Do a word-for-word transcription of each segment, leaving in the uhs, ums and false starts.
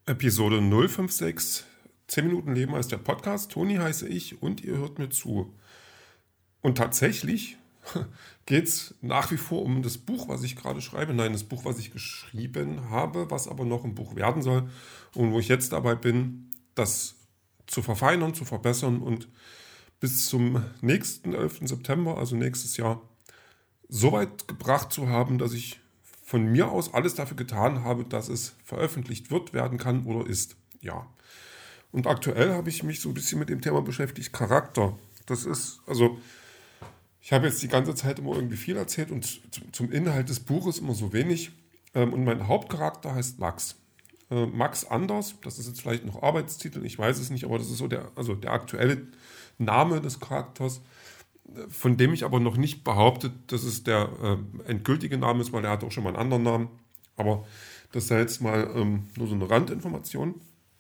Episode null fünf sechs, zehn Minuten Leben heißt der Podcast. Toni heiße ich und ihr hört mir zu. Und tatsächlich geht es nach wie vor um das Buch, was ich gerade schreibe. Nein, das Buch, was ich geschrieben habe, was aber noch ein Buch werden soll. Und wo ich jetzt dabei bin, das zu verfeinern, zu verbessern und bis zum nächsten elften September, also nächstes Jahr, so weit gebracht zu haben, dass ich von mir aus alles dafür getan habe, dass es veröffentlicht wird, werden kann oder ist. Ja. Und aktuell habe ich mich so ein bisschen mit dem Thema beschäftigt, Charakter. Das ist, also, ich habe jetzt die ganze Zeit immer irgendwie viel erzählt und zum Inhalt des Buches immer so wenig. Und mein Hauptcharakter heißt Max. Max Anders, das ist jetzt vielleicht noch Arbeitstitel, ich weiß es nicht, aber das ist so der, also der aktuelle Name des Charakters, von dem ich aber noch nicht behauptet, dass es der äh, endgültige Name ist, weil er hat auch schon mal einen anderen Namen. Aber das sei jetzt mal ähm, nur so eine Randinformation.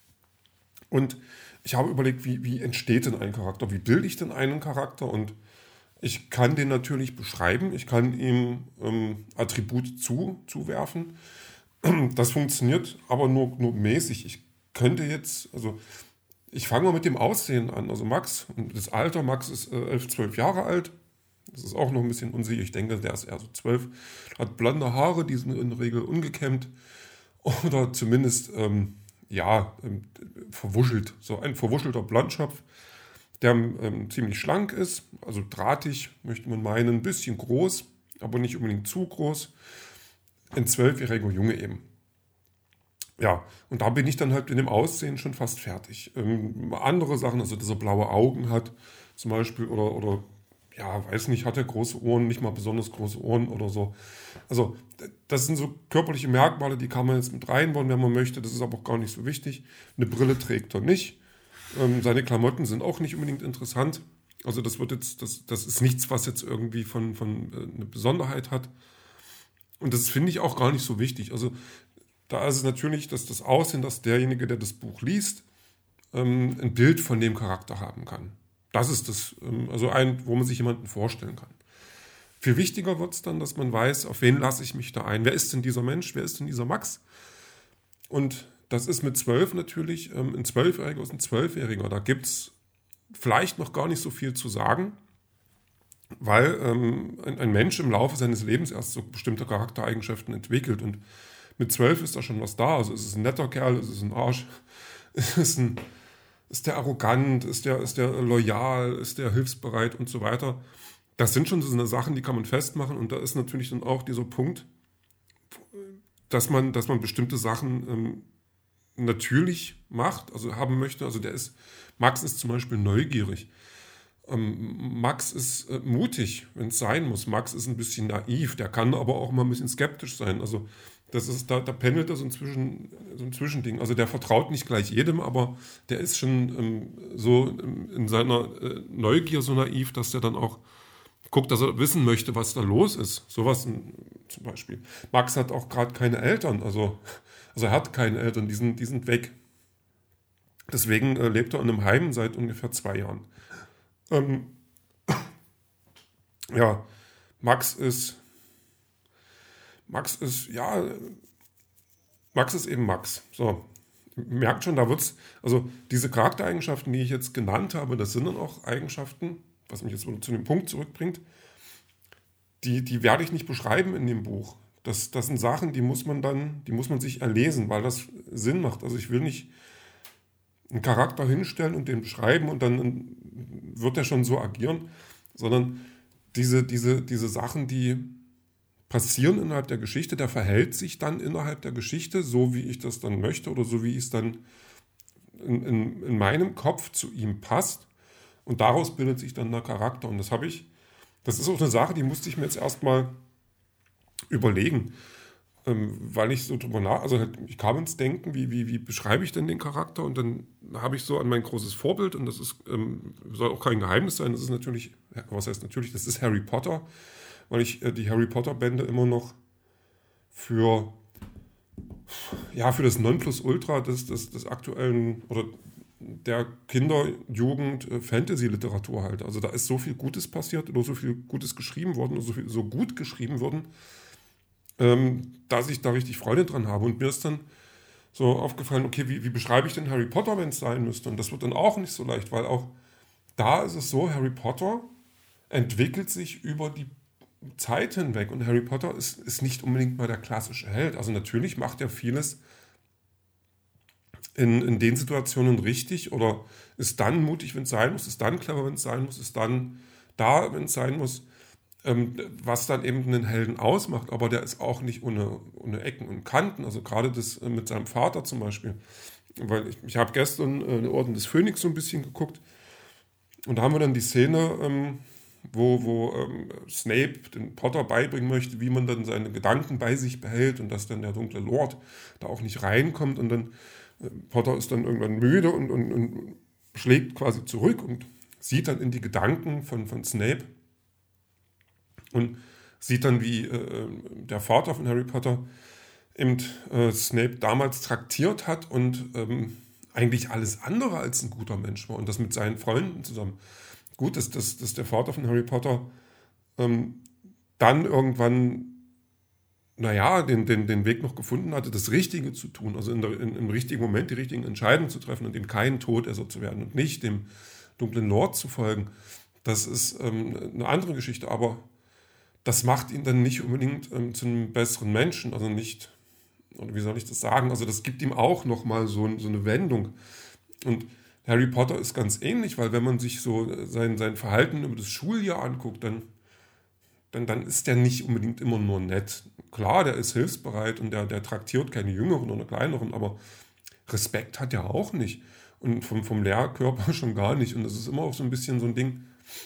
Und ich habe überlegt, wie, wie entsteht denn ein Charakter? Wie bilde ich denn einen Charakter? Und ich kann den natürlich beschreiben. Ich kann ihm ähm, Attribute zu, zuwerfen. Das funktioniert aber nur, nur mäßig. Ich könnte jetzt, also ich fange mal mit dem Aussehen an. Also Max, das Alter, Max ist äh, elf, zwölf Jahre alt. Das ist auch noch ein bisschen unsicher. Ich denke, der ist eher so zwölf. Hat blonde Haare, die sind in der Regel ungekämmt. Oder zumindest, ähm, ja, ähm, verwuschelt. So ein verwuschelter Blondschopf, der ähm, ziemlich schlank ist. Also drahtig, möchte man meinen. Ein bisschen groß, aber nicht unbedingt zu groß. Ein zwölfjähriger Junge eben. Ja, und da bin ich dann halt in dem Aussehen schon fast fertig. Ähm, andere Sachen, also dass er blaue Augen hat zum Beispiel oder, oder ja, weiß nicht, hat er große Ohren, nicht mal besonders große Ohren oder so. Also das sind so körperliche Merkmale, die kann man jetzt mit reinbauen, wenn man möchte. Das ist aber auch gar nicht so wichtig. Eine Brille trägt er nicht. Ähm, seine Klamotten sind auch nicht unbedingt interessant. Also das wird jetzt, das, das ist nichts, was jetzt irgendwie von, von äh, eine Besonderheit hat. Und das finde ich auch gar nicht so wichtig. Also da ist es natürlich, dass das Aussehen, dass derjenige, der das Buch liest, ähm, ein Bild von dem Charakter haben kann. Das ist das, ähm, also ein, wo man sich jemanden vorstellen kann. Viel wichtiger wird es dann, dass man weiß, auf wen lasse ich mich da ein. Wer ist denn dieser Mensch? Wer ist denn dieser Max? Und das ist mit zwölf natürlich, ähm, ein Zwölfjähriger ist ein Zwölfjähriger. Da gibt es vielleicht noch gar nicht so viel zu sagen, weil ähm, ein, ein Mensch im Laufe seines Lebens erst so bestimmte Charaktereigenschaften entwickelt. Und mit zwölf ist da schon was da. Also ist es ein netter Kerl, ist es ein Arsch, ist, es ein, ist der arrogant, ist der, ist der loyal, ist der hilfsbereit und so weiter. Das sind schon so eine Sachen, die kann man festmachen. Und da ist natürlich dann auch dieser Punkt, dass man, dass man bestimmte Sachen ähm, natürlich macht, also haben möchte. Also der ist, Max ist zum Beispiel neugierig. Ähm, Max ist äh, mutig, wenn es sein muss. Max ist ein bisschen naiv, der kann aber auch mal ein bisschen skeptisch sein. Also das ist, da, da pendelt er so ein, Zwischen, so ein Zwischending. Also der vertraut nicht gleich jedem, aber der ist schon ähm, so ähm, in seiner äh, Neugier so naiv, dass der dann auch guckt, dass er wissen möchte, was da los ist. Sowas ähm, zum Beispiel. Max hat auch gerade keine Eltern, also, also er hat keine Eltern, die sind, die sind weg. Deswegen äh, lebt er in einem Heim seit ungefähr zwei Jahren. Ähm, ja, Max ist Max ist, ja, Max ist eben Max. So, merkt schon, da wird's, also diese Charaktereigenschaften, die ich jetzt genannt habe, das sind dann auch Eigenschaften, was mich jetzt zu dem Punkt zurückbringt, die, die werde ich nicht beschreiben in dem Buch. Das, das sind Sachen, die muss man dann, die muss man sich erlesen, weil das Sinn macht. Also ich will nicht einen Charakter hinstellen und den beschreiben und dann wird er schon so agieren, sondern diese, diese, diese Sachen, die passieren innerhalb der Geschichte, der verhält sich dann innerhalb der Geschichte, so wie ich das dann möchte oder so wie es dann in, in, in meinem Kopf zu ihm passt und daraus bildet sich dann der Charakter und das habe ich, das ist auch eine Sache, die musste ich mir jetzt erstmal überlegen, ähm, weil ich so drüber nach, also ich kam ins Denken, wie, wie, wie beschreibe ich denn den Charakter und dann habe ich so an mein großes Vorbild und das ist, ähm, soll auch kein Geheimnis sein, das ist natürlich, was heißt natürlich, das ist Harry Potter, weil ich äh, die Harry Potter Bände immer noch für, ja, für das Nonplusultra des, des, des aktuellen oder der Kinder-, Jugend-, Fantasy-Literatur halte. Also da ist so viel Gutes passiert oder so viel Gutes geschrieben worden oder so, viel, so gut geschrieben worden, ähm, dass ich da richtig Freude dran habe. Und mir ist dann so aufgefallen, okay, wie, wie beschreibe ich denn Harry Potter, wenn es sein müsste? Und das wird dann auch nicht so leicht, weil auch da ist es so, Harry Potter entwickelt sich über die Zeit hinweg und Harry Potter ist, ist nicht unbedingt mal der klassische Held. Also natürlich macht er vieles in, in den Situationen richtig oder ist dann mutig, wenn es sein muss, ist dann clever, wenn es sein muss, ist dann da, wenn es sein muss, ähm, was dann eben einen Helden ausmacht. Aber der ist auch nicht ohne, ohne Ecken und Kanten. Also gerade das äh, mit seinem Vater zum Beispiel. Weil ich, ich habe gestern äh, den Orden des Phönix so ein bisschen geguckt und da haben wir dann die Szene, ähm, wo, wo ähm, Snape den Potter beibringen möchte, wie man dann seine Gedanken bei sich behält und dass dann der dunkle Lord da auch nicht reinkommt und dann äh, Potter ist dann irgendwann müde und, und, und schlägt quasi zurück und sieht dann in die Gedanken von, von Snape und sieht dann, wie äh, der Vater von Harry Potter eben äh, Snape damals traktiert hat und ähm, eigentlich alles andere als ein guter Mensch war und das mit seinen Freunden zusammen. Gut, dass, dass, dass der Vater von Harry Potter ähm, dann irgendwann, naja, den, den, den Weg noch gefunden hatte, das Richtige zu tun, also in der, in, im richtigen Moment die richtigen Entscheidungen zu treffen und dem keinen Todesser zu werden und nicht dem dunklen Lord zu folgen. Das ist ähm, eine andere Geschichte, aber das macht ihn dann nicht unbedingt ähm, zu einem besseren Menschen, also nicht, oder wie soll ich das sagen, also das gibt ihm auch nochmal so, so eine Wendung. Und Harry Potter ist ganz ähnlich, weil wenn man sich so sein, sein Verhalten über das Schuljahr anguckt, dann, dann, dann ist der nicht unbedingt immer nur nett. Klar, der ist hilfsbereit und der, der traktiert keine Jüngeren oder Kleineren, aber Respekt hat er auch nicht. Und vom, vom Lehrkörper schon gar nicht. Und das ist immer auch so ein bisschen so ein Ding,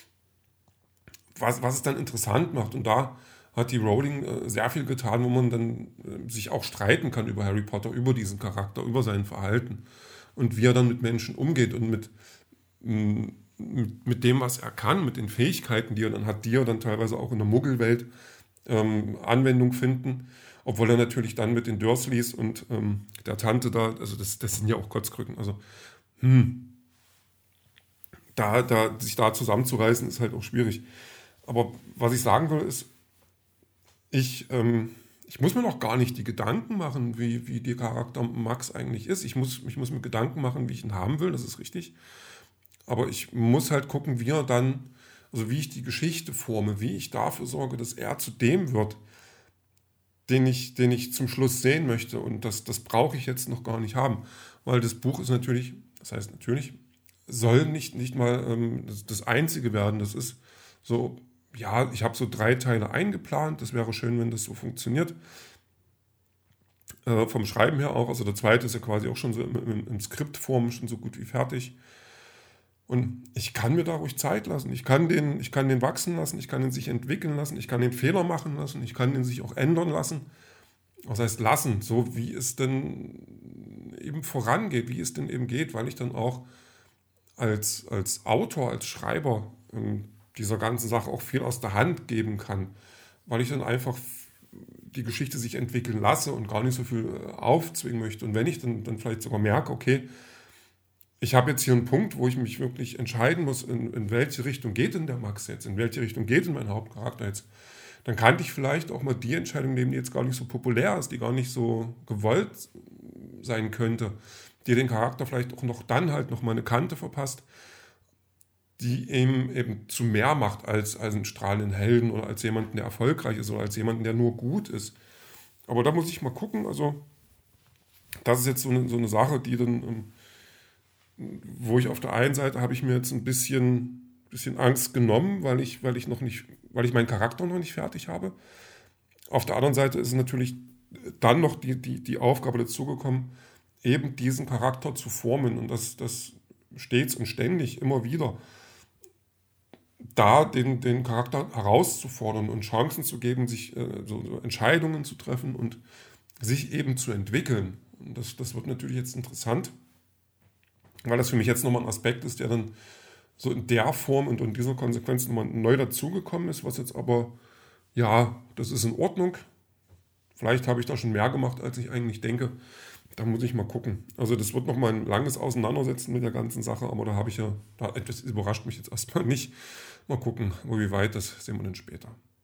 was, was es dann interessant macht. Und da hat die Rowling äh, sehr viel getan, wo man dann äh, sich auch streiten kann über Harry Potter, über diesen Charakter, über sein Verhalten. Und wie er dann mit Menschen umgeht und mit, mit, mit dem, was er kann, mit den Fähigkeiten, die er dann hat, die er dann teilweise auch in der Muggelwelt ähm, Anwendung finden. Obwohl er natürlich dann mit den Dursleys und ähm, der Tante da, also das, das sind ja auch Kotzkrücken, also hm, da, da, sich da zusammenzureißen, ist halt auch schwierig. Aber was ich sagen will, ist, ich, ähm, ich muss mir noch gar nicht die Gedanken machen, wie, wie der Charakter Max eigentlich ist. Ich muss, ich muss mir Gedanken machen, wie ich ihn haben will, das ist richtig. Aber ich muss halt gucken, wie er dann, also wie ich die Geschichte forme, wie ich dafür sorge, dass er zu dem wird, den ich, den ich zum Schluss sehen möchte. Und das, das brauche ich jetzt noch gar nicht haben. Weil das Buch ist natürlich, das heißt natürlich, soll nicht, nicht mal ähm, das, das Einzige werden. Das ist so, ja, ich habe so drei Teile eingeplant. Das wäre schön, wenn das so funktioniert. Äh, vom Schreiben her auch. Also der zweite ist ja quasi auch schon so im, im, im Skriptform schon so gut wie fertig. Und ich kann mir da ruhig Zeit lassen. Ich kann den, ich kann den wachsen lassen, ich kann ihn sich entwickeln lassen, ich kann den Fehler machen lassen, ich kann ihn sich auch ändern lassen. Was heißt lassen? So wie es denn eben vorangeht, wie es denn eben geht, weil ich dann auch als, als Autor, als Schreiber ähm, dieser ganzen Sache auch viel aus der Hand geben kann. Weil ich dann einfach die Geschichte sich entwickeln lasse und gar nicht so viel aufzwingen möchte. Und wenn ich dann, dann vielleicht sogar merke, okay, ich habe jetzt hier einen Punkt, wo ich mich wirklich entscheiden muss, in, in welche Richtung geht denn der Max jetzt, in welche Richtung geht denn mein Hauptcharakter jetzt, dann kann ich vielleicht auch mal die Entscheidung nehmen, die jetzt gar nicht so populär ist, die gar nicht so gewollt sein könnte, die den Charakter vielleicht auch noch dann halt noch mal eine Kante verpasst, die ihm eben zu mehr macht als, als einen strahlenden Helden oder als jemanden, der erfolgreich ist oder als jemanden, der nur gut ist. Aber da muss ich mal gucken, also das ist jetzt so eine, so eine Sache, die dann, wo ich auf der einen Seite habe ich mir jetzt ein bisschen, bisschen Angst genommen, weil ich, weil ich noch nicht, weil ich meinen Charakter noch nicht fertig habe. Auf der anderen Seite ist es natürlich dann noch die, die, die Aufgabe dazugekommen, eben diesen Charakter zu formen und das, das stets und ständig immer wieder da den, den Charakter herauszufordern und Chancen zu geben, sich äh, so, so Entscheidungen zu treffen und sich eben zu entwickeln. Und das, das wird natürlich jetzt interessant, weil das für mich jetzt nochmal ein Aspekt ist, der dann so in der Form und in dieser Konsequenz nochmal neu dazugekommen ist, was jetzt aber, ja, das ist in Ordnung. Vielleicht habe ich da schon mehr gemacht, als ich eigentlich denke. Da muss ich mal gucken. Also das wird nochmal ein langes Auseinandersetzen mit der ganzen Sache, aber da habe ich ja, da etwas überrascht mich jetzt erstmal nicht. Mal gucken, wo wie weit, das sehen wir dann später.